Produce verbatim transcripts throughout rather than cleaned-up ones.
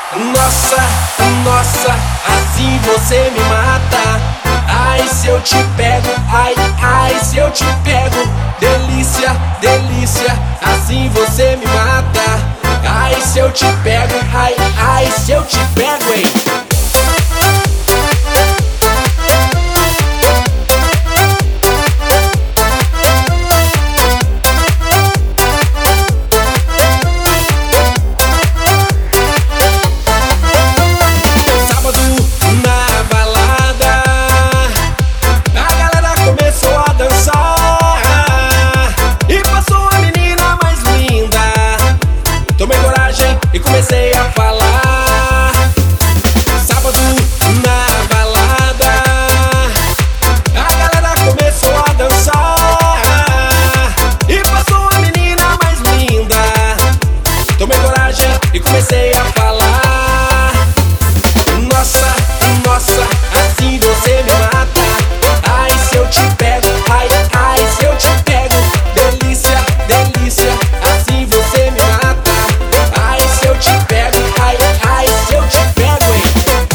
Nossa, nossa, assim você me mata. Ai, se eu te pego, ai, ai, se eu te pego. Delícia, delícia, assim você me mata. Ai, se eu te pego, ai, ai, se eu te pego, hein. E comecei a falar. Sábado na balada, a galera começou a dançar. E passou a menina mais linda. Tomei coragem e comecei a falar. Nossa, nossa, assim você me mata. Ai, se eu te pego, ai, ai, se eu te pego. Delícia, delícia, assim você me mata. Ai, se eu te pego, ai, ai, se eu te pego, hein.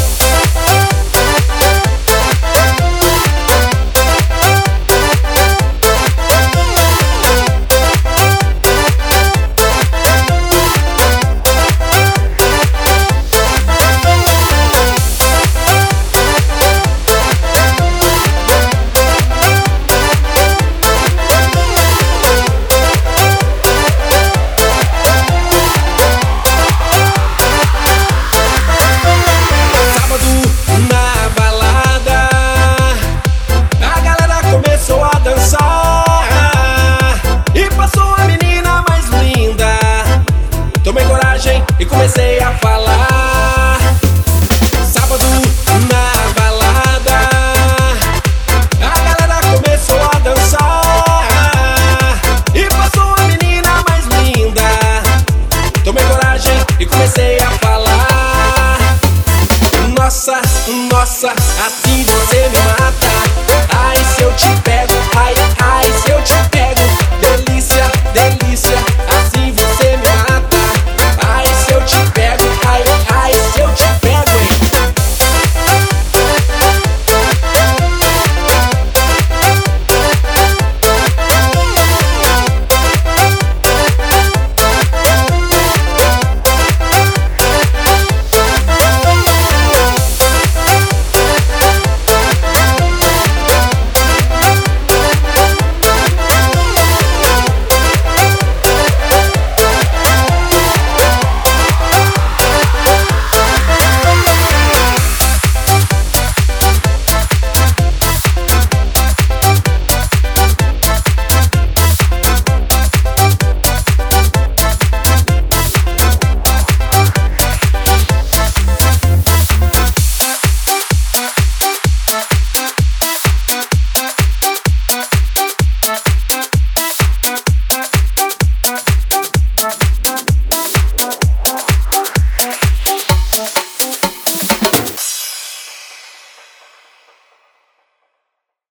E comecei a falar. Sábado na balada, a galera começou a dançar. E passou a menina mais linda. Tomei coragem e comecei a falar. Nossa, nossa, assim você me mata. Ai, se eu te pego, ai, ai.